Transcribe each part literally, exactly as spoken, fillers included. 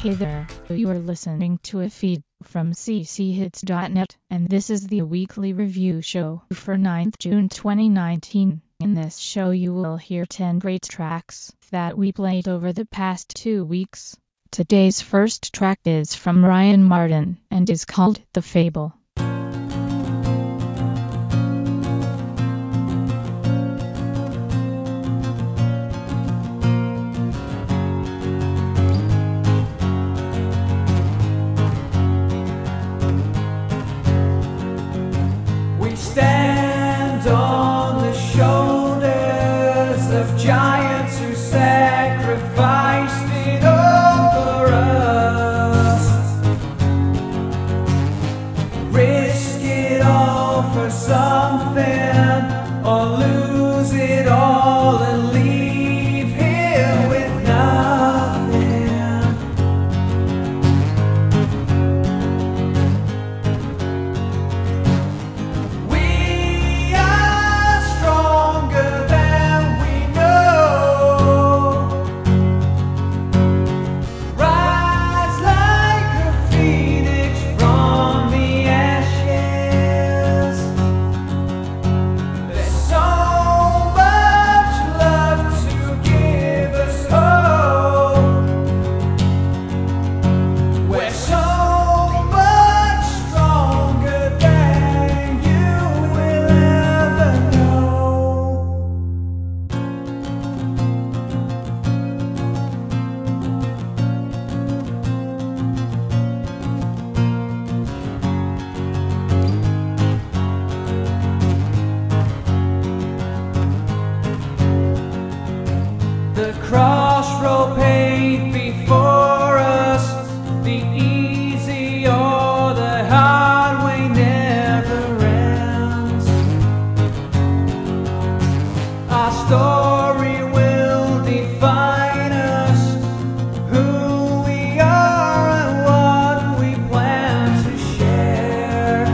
Hey there, you are listening to a feed from c c hits dot net, and this is the weekly review show for ninth of June twenty nineteen. In this show you will hear ten great tracks that we played over the past two weeks. Today's first track is from Ryan Martin and is called The Fable. Stand on the shoulders of giants who sacrificed it all for us. Risk it all for something, or lose it all and leave here with nothing. The crossroad paved before us, the easy or the hard way never ends. Our story will define us, who we are and what we plan to share.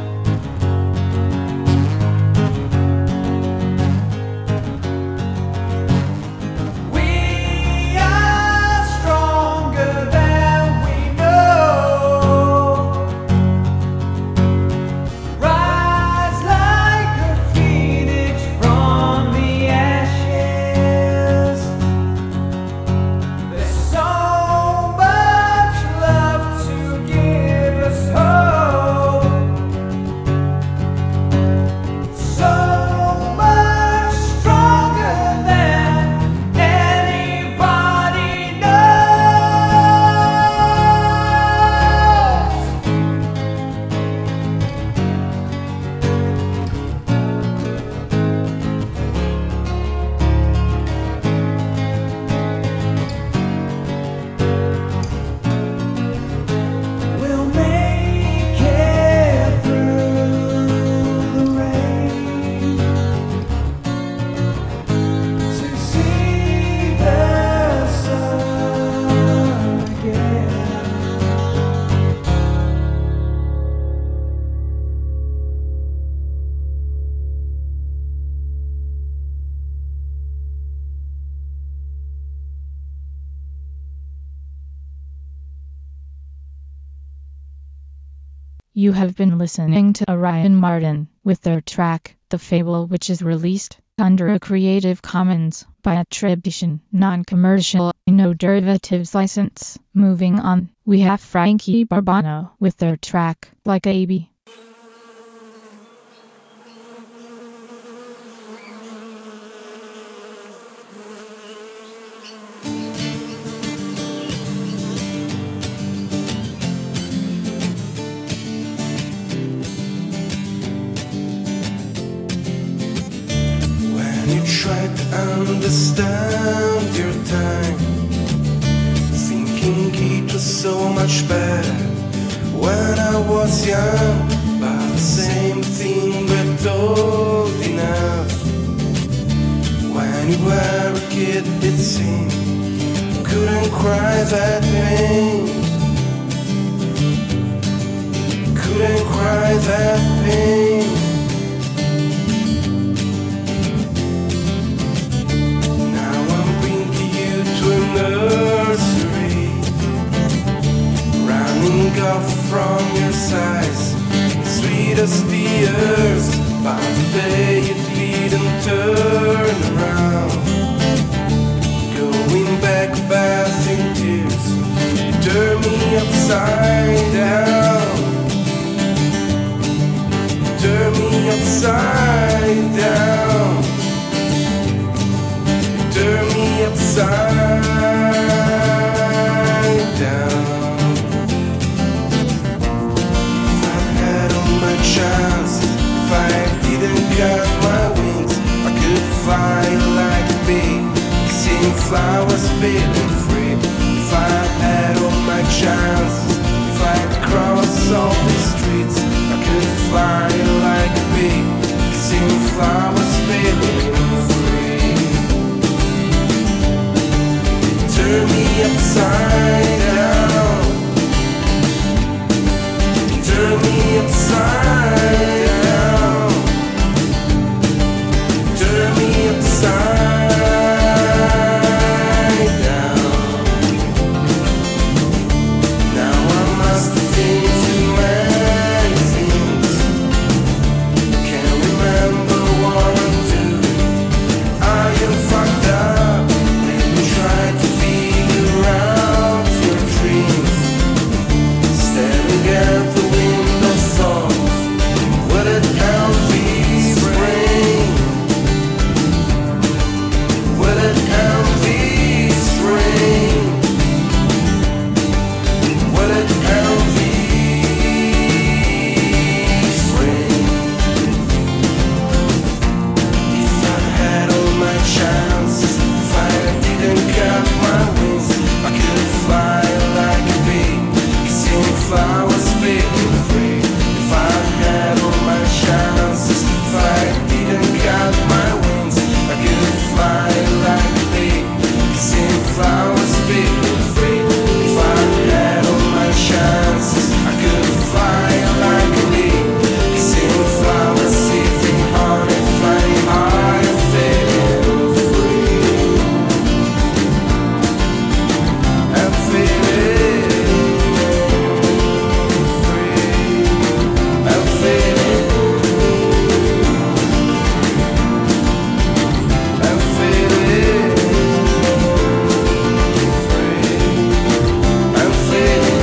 You have been listening to Ryan Martin with their track, The Fable, which is released under a Creative Commons by attribution, non-commercial, no derivatives license. Moving on, we have Frankie Barbano with their track, Like a Baby. Try to understand your time, thinking it was so much better when I was young, but the same thing but old enough. When you were a kid it seemed you couldn't cry that pain, couldn't cry that pain. Nursery turn around. Going back fast in tears, you turn me upside down. Turn me upside down. Turn me upside down. If I had all my chances, if I didn't cut my wings, I could fly like a bee, seeing flowers feeling free. If I had all my chances, if I cross all the streets, I could fly like a bee, seeing flowers feeling free. Turn me upside down. Turn me upside down. Turn me upside down. Now I must think too many things. Can't remember what I'm doing. I am fucked up. Let me try to figure out your dreams. Staring at the window thoughts. What an Elvis rain. What an Elvis rain. What an Elvis rain. If I had all my chances, if I didn't cut my wings, I could fly like a bee, seeing flowers feeling free. If I had all my chances, if I didn't cut my wings, I could fly like a bee, seeing flowers feeling free. If I had all my chances, I could fly like a bee, seeing flowers sipping honey, flying high and feeling free. I'm feeling free. I'm feeling. I'm feeling free. I'm feeling.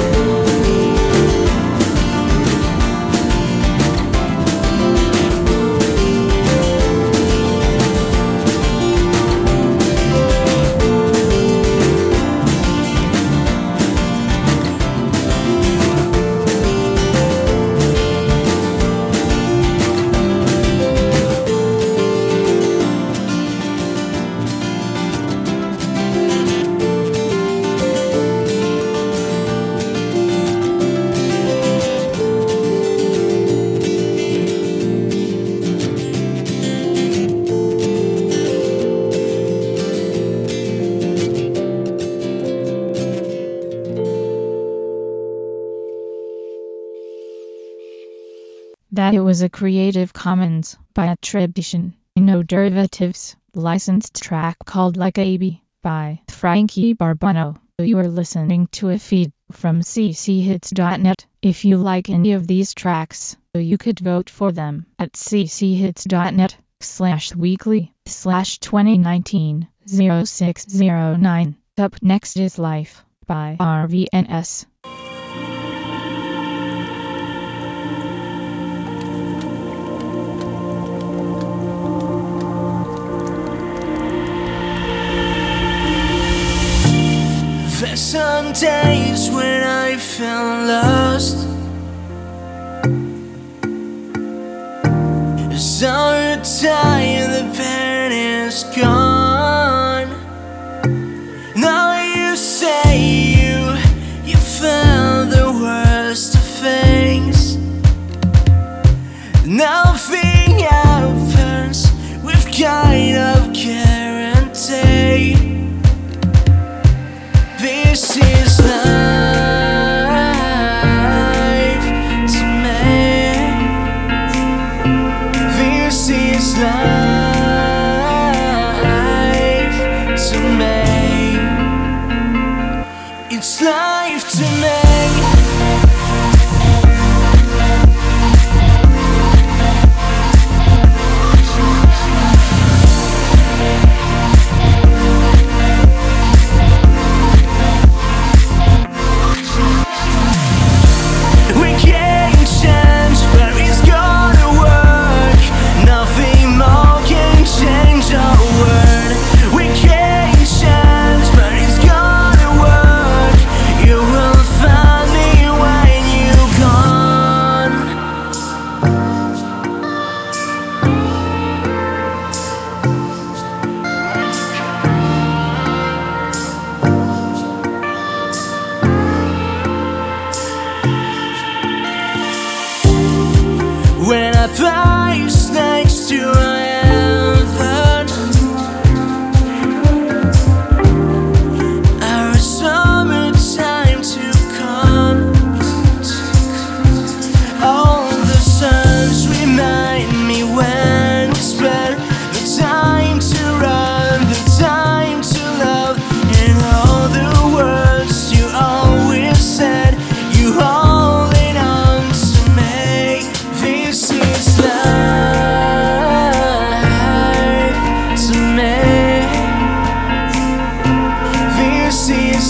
That it was a Creative Commons by attribution, no derivatives, licensed track called Like a Bee by Frankie Barbano. You are listening to a feed from c c hits dot net. If you like any of these tracks, you could vote for them at c c hits dot net slash weekly slash twenty nineteen oh six oh nine. Up next is Life by R V N S. There's some days when I feel lost, so tired the pain is gone. Now you say you, you felt the worst of things. Nothing happens with kind of guarantee. This is life to me. This is life to me. It's life to me.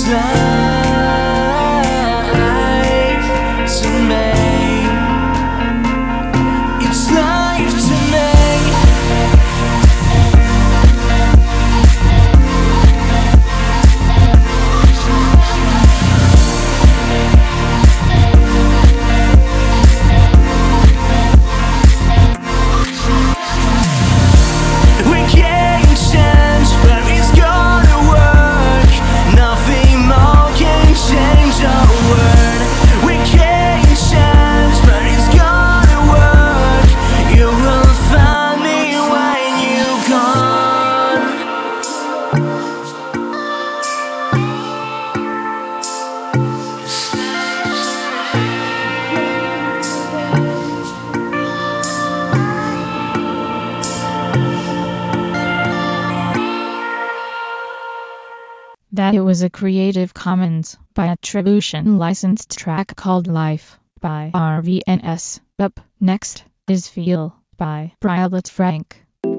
It's life to me. It's life to me. We can't change, but it's gonna work. Nothing more can change our world. We can't change, but it's gonna work. You will find me when you're gone. That it was a Creative Commons by attribution licensed track called Life by R V N S. Up next is Feel by Violet Frank.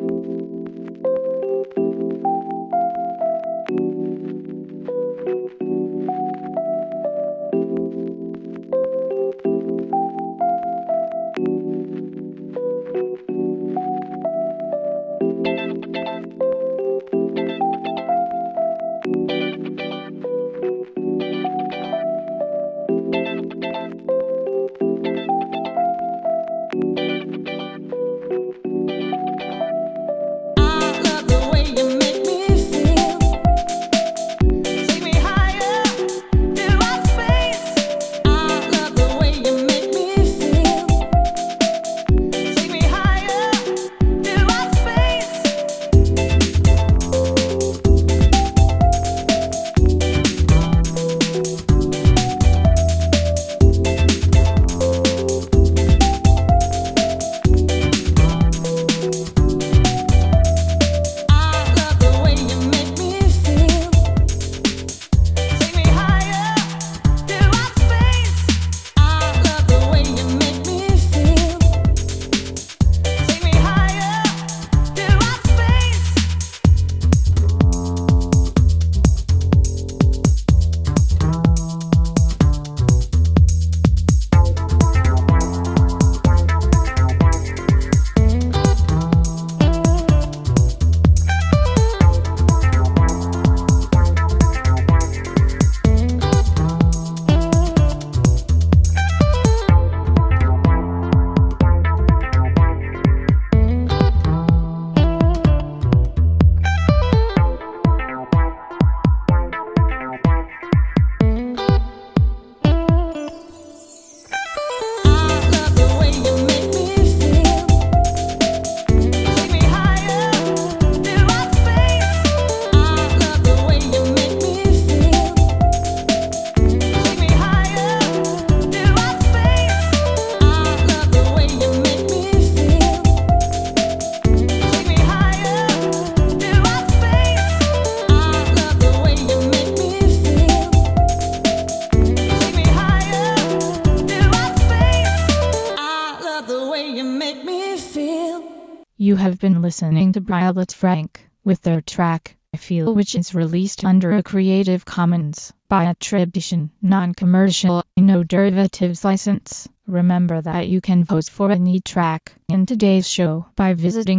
You have been listening to Violet Frank with their track I Feel, which is released under a Creative Commons by attribution, non-commercial, no derivatives license. Remember that you can vote for any track in today's show by visiting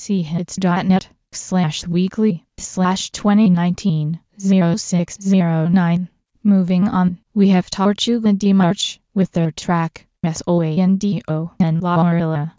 cchits.net slash weekly slash 2019 0609. Moving on, we have Tortuga de March with their track Soando and La Orilla.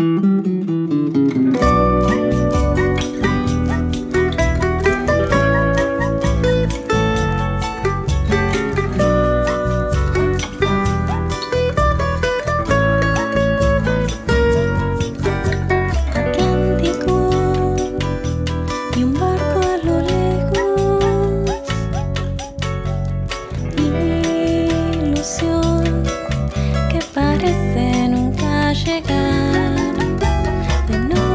Que parece nunca llegar de nuevo.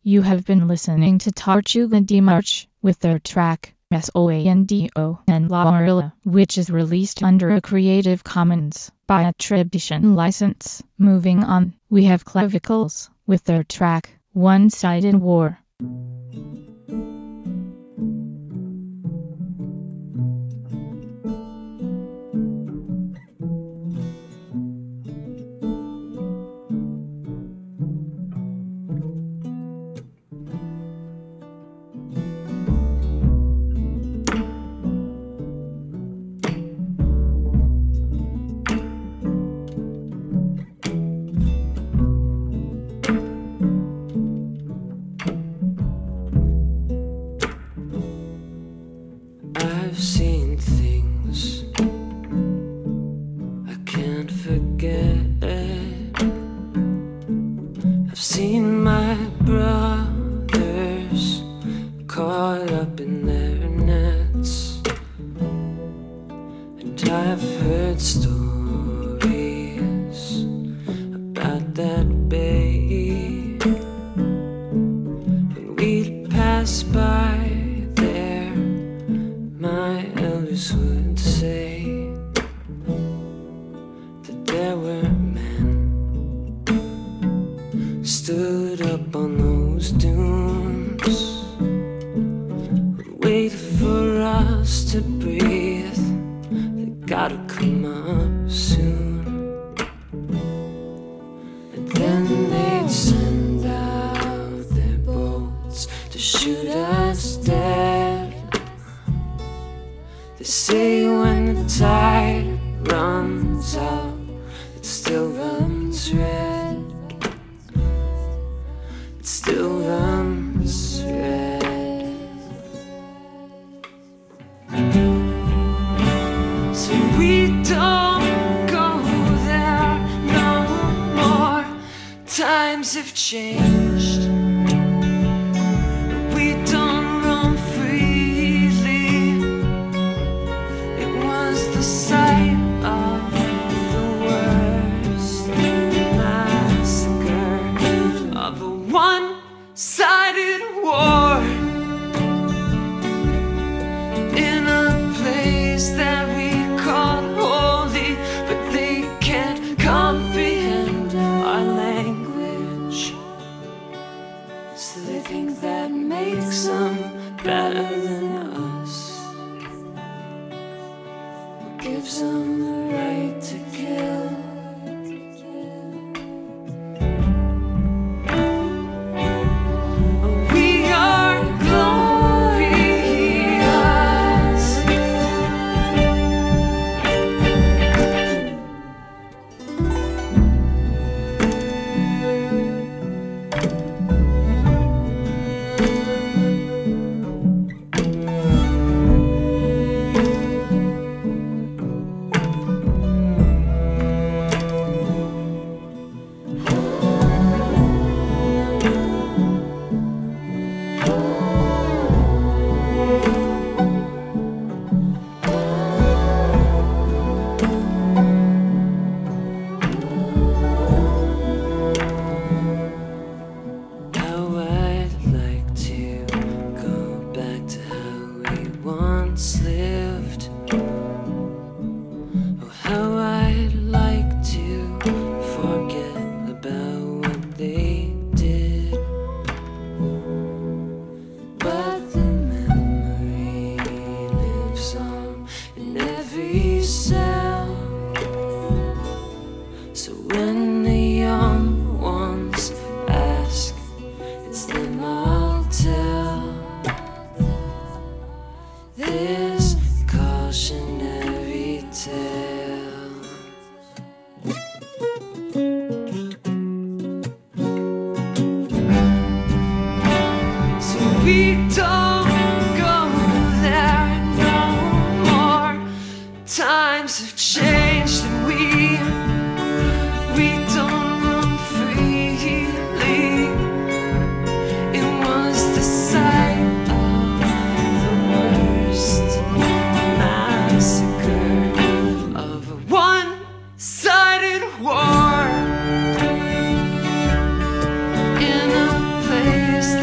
You have been listening to Tortuga de March with their track Soando and La Orilla, which is released under a Creative Commons by attribution license. Moving on, we have Clavicles with their track One-Sided War. I've seen things I can't forget. I've seen my brothers caught up in their nets, and I've heard stories about that bay when we'd pass by. My elders would say that there were men stood up on those dunes, would wait for us to breathe. They gotta come up soon, and then they'd send out their boats to shoot us dead. They say when the tide runs out, it still runs red. It still runs red. So we don't go there no more. Times have changed. We don't run freely. The sight of the worst massacre of a one-sided war in a place that we call holy, but they can't comprehend our language, so they think that makes them better than us. Gives them the right to kill. We are glorious. We don't go there no more. Times have changed and we we don't run freely. It was the sight of the worst massacre of a one-sided war in a place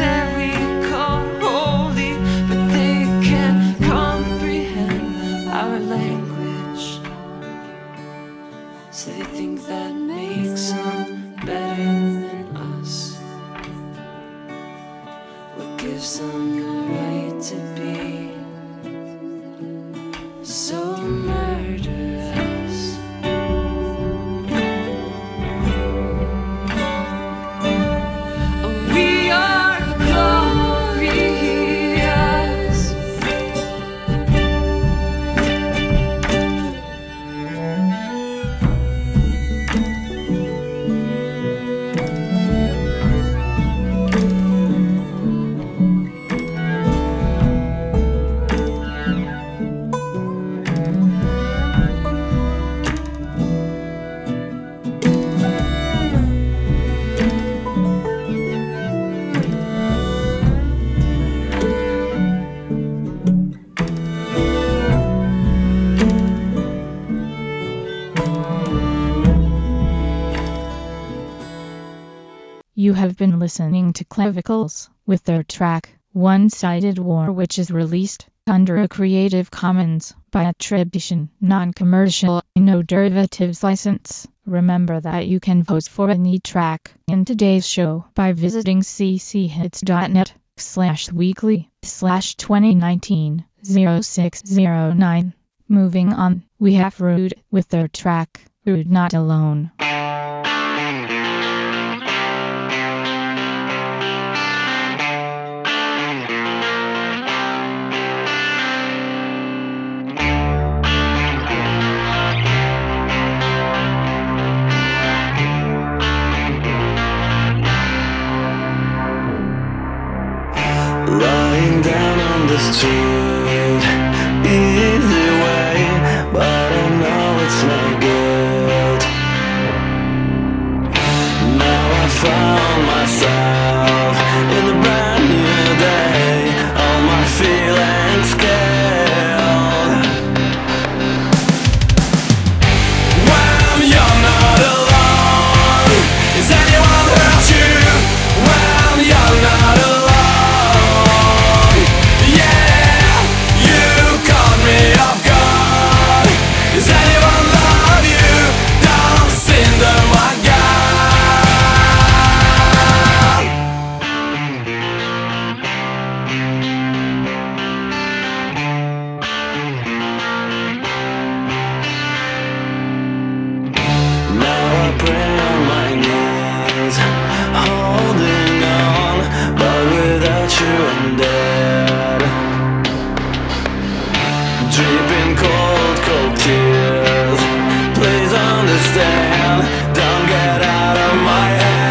what gives them the right to be so murderous. We are glorious. You have been listening to Clavicles with their track One-Sided War, which is released under a Creative Commons by attribution, non-commercial, no derivatives license. Remember that you can vote for any track in today's show by visiting cchits.net slash weekly slash 2019 0609. Moving on, we have Rude with their track Rude Not Alone. Lying down on the street, easy way, but I know it's not good. Now I found myself in a brand new day, all my feelings killed. When you're not alone, is anyone hurt you? When you're not alone, does anyone love you? Don't sing the one guy. Now I pray on my knees, holding on, but without you I'm dead. Dripping cold, cold tears. Please understand, don't get out of my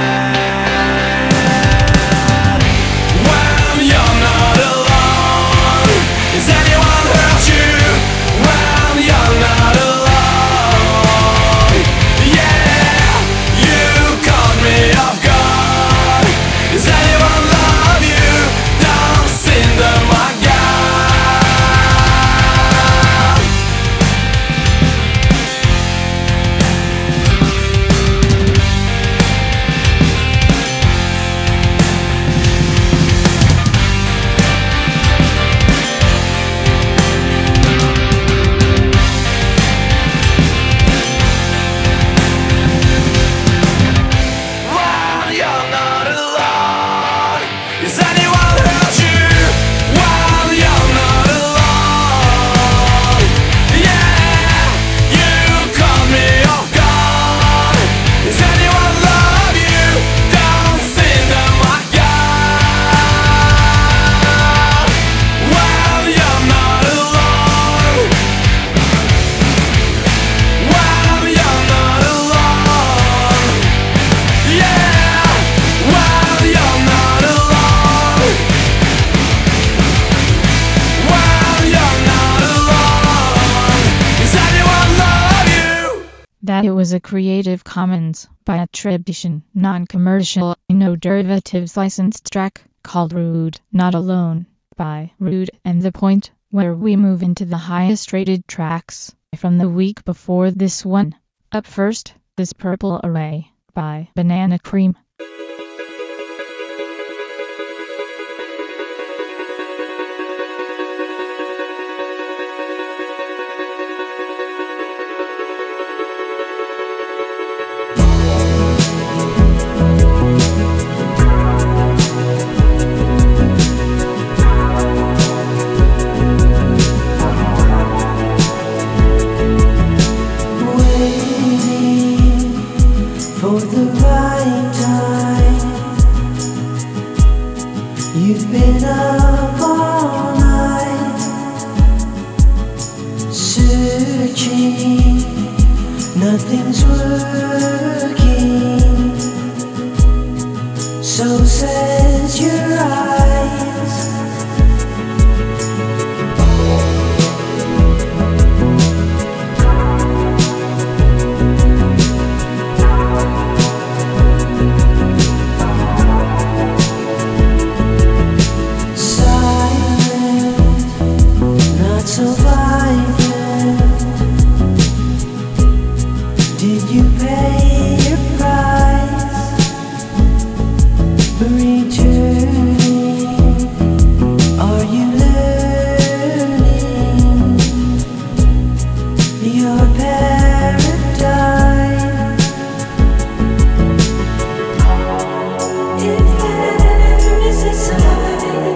head. When you're not alone, is anyone hurt you? When you're not alone, yeah, you caught me off guard. Does anyone love you? Don't sing the my God. That it was a Creative Commons by attribution, non-commercial, no derivatives licensed track called Rude Not Alone by Rude and The Point, where we move into the highest rated tracks from the week before this one. Up first is Purple Array by Banana Cream. been up all night, searching, nothing's working. So says your eyes. So violent. Did you pay your price for returning? Are you learning your paradigm? If there is a sign,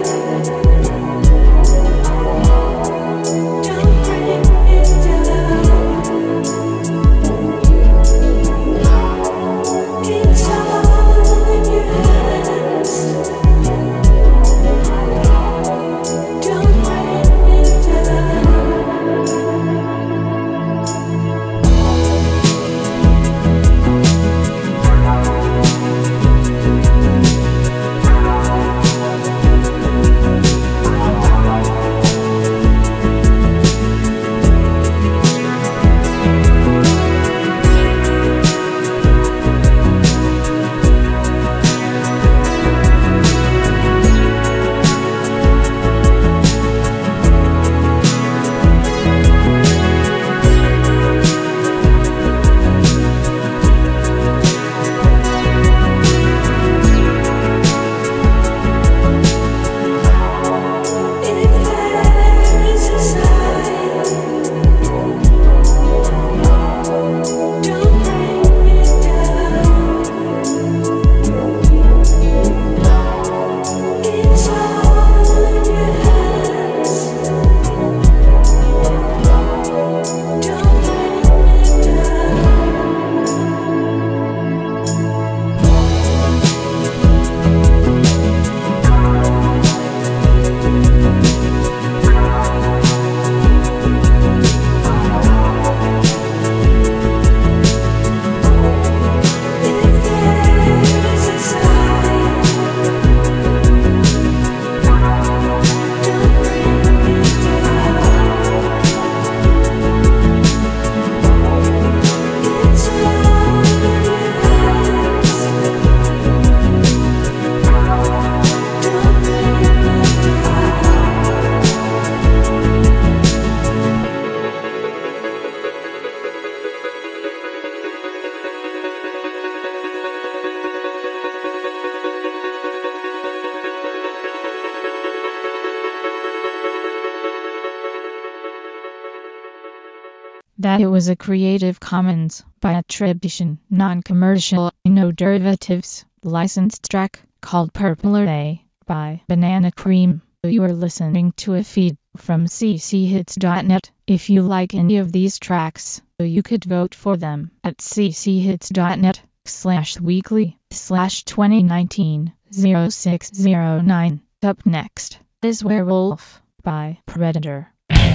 that it was a Creative Commons by attribution, non-commercial, no derivatives, licensed track called Purple Ray by Banana Cream. You are listening to a feed from c c hits dot net. If you like any of these tracks, you could vote for them at c c hits dot net slash weekly slash twenty nineteen oh six oh nine. Up next is Werewolf by Predator.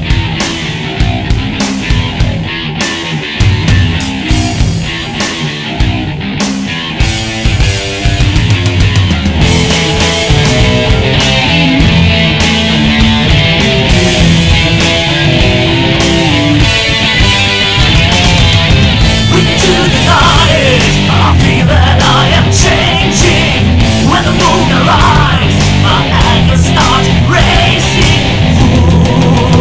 When the moon arrives, my anger starts racing. Ooh.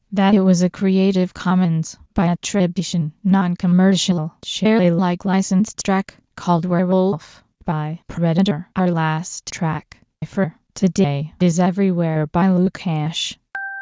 that it was a Creative Commons by attribution, non-commercial, share Alike licensed track called Werewolf by Predator. Our last track for today is Everywhere by Lukash.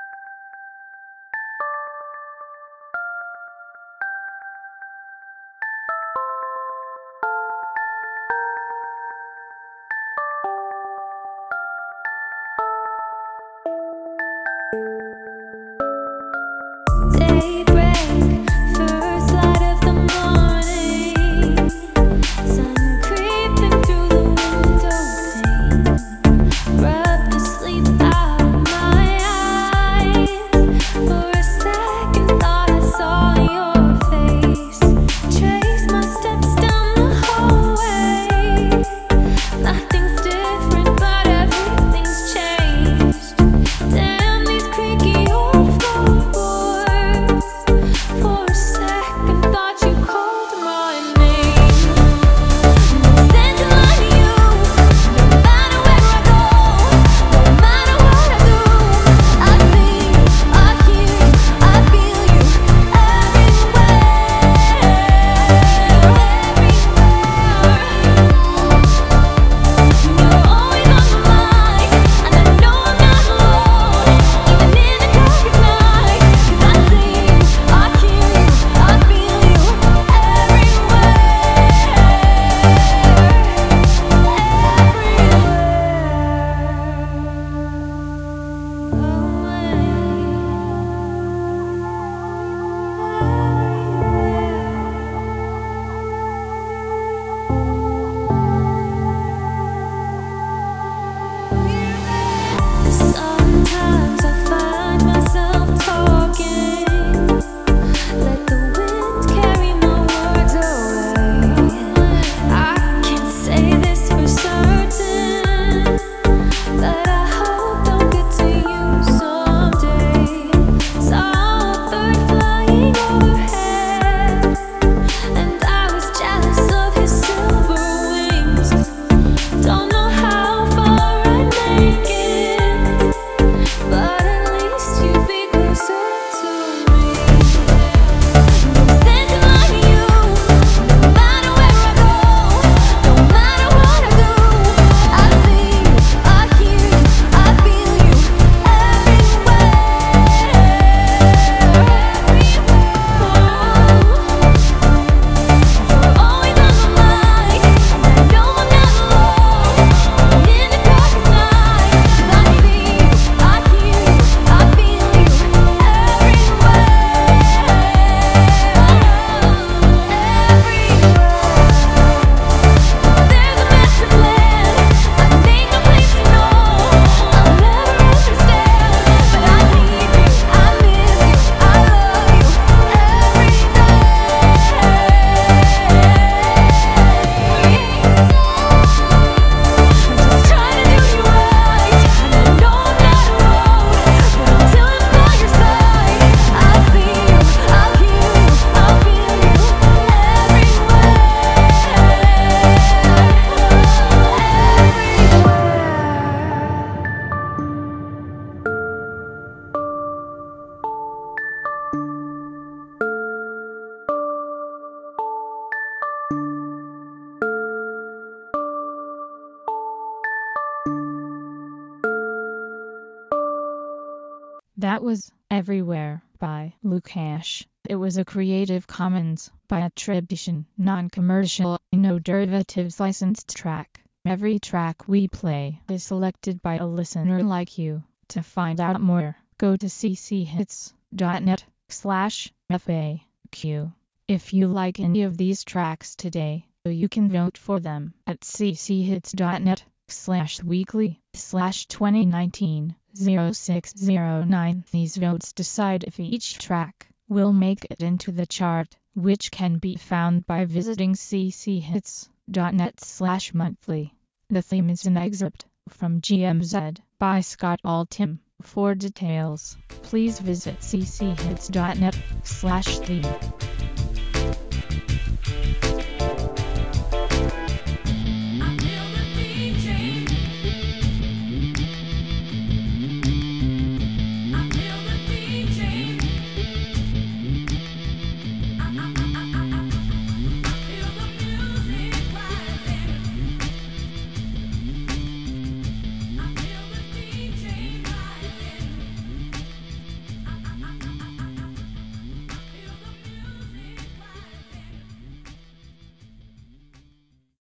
That was Everywhere by Lukash. It was a Creative Commons by attribution, non-commercial, no derivatives licensed track. Every track we play is selected by a listener like you. To find out more, go to cchits.net slash FAQ. If you like any of these tracks today, you can vote for them at cchits.net slash weekly slash 2019 0609. These votes decide if each track will make it into the chart, which can be found by visiting cchits.net slash monthly. The theme is an excerpt from G M Z by Scott Altham. For details, please visit cchits.net slash theme.